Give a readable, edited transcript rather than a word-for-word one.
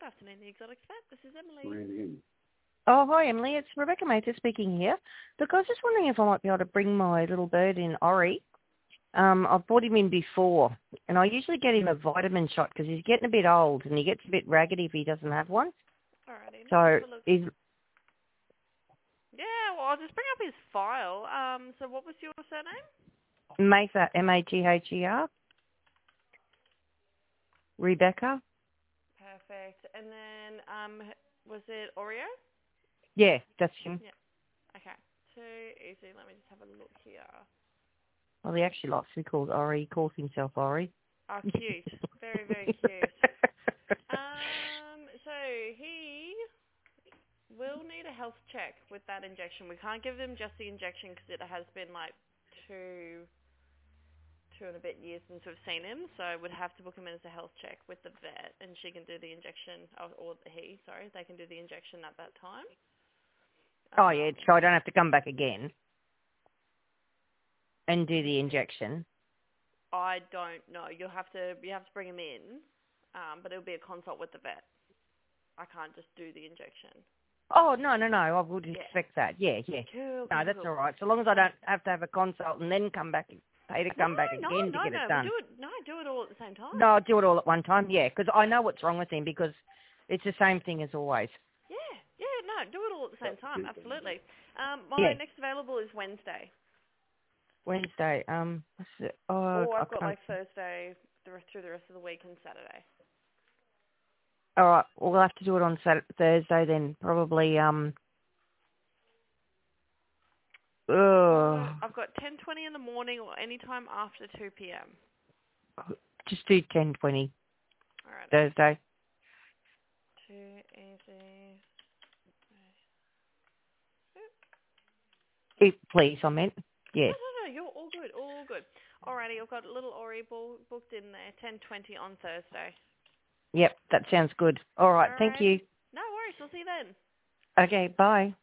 afternoon, the Exotic Vet. This is Emily. Randy. Oh, hi, Emily. It's Rebecca Mather speaking here. Look, I was just wondering if I might be able to bring my little bird in, Ori. I've brought him in before, and I usually get him a vitamin shot because he's getting a bit old and he gets a bit raggedy if he doesn't have one. Alrighty. So he's... Yeah, well, I'll just bring up his file. So what was your surname? Mather, M-A-T-H-E-R. Rebecca. Perfect. And then, was it Oreo? Yeah, that's him. Yeah. Okay. Too easy. Let me just have a look here. Well, he actually likes to be called Ori. He calls himself Ori. Oh, cute. Very, very cute. So he will need a health check with that injection. We can't give him just the injection because it has been like two and a bit years since we've seen him. So we'd have to book him in as a health check with the vet, and she can do the injection, they can do the injection at that time. Oh, yeah, so I don't have to come back again and do the injection. I don't know. You have to bring him in, but it'll be a consult with the vet. I can't just do the injection. Oh, no, I would expect that. Yeah. Cool, No, that's all right. So long as I don't have to have a consult and then pay to come back again to get it done. Do it all at the same time. No, I'll do it all at one time, yeah, because I know what's wrong with him because it's the same thing as always. Do it all at the same time, absolutely. My next available is Wednesday. Wednesday, what's it? Oh, I've got like Thursday through the rest of the week and Saturday. All right, well, we'll have to do it on Thursday then, probably. I've got 10:20 in the morning or any time after 2 p.m. Just do 10:20. All right. Thursday. Too easy. Please, I meant. Yeah. No, you're all good, all good. Alrighty, I've got a little Ori booked in there, 10:20 on Thursday. Yep, that sounds good. All right, thank you. No worries, we'll see you then. Okay, bye.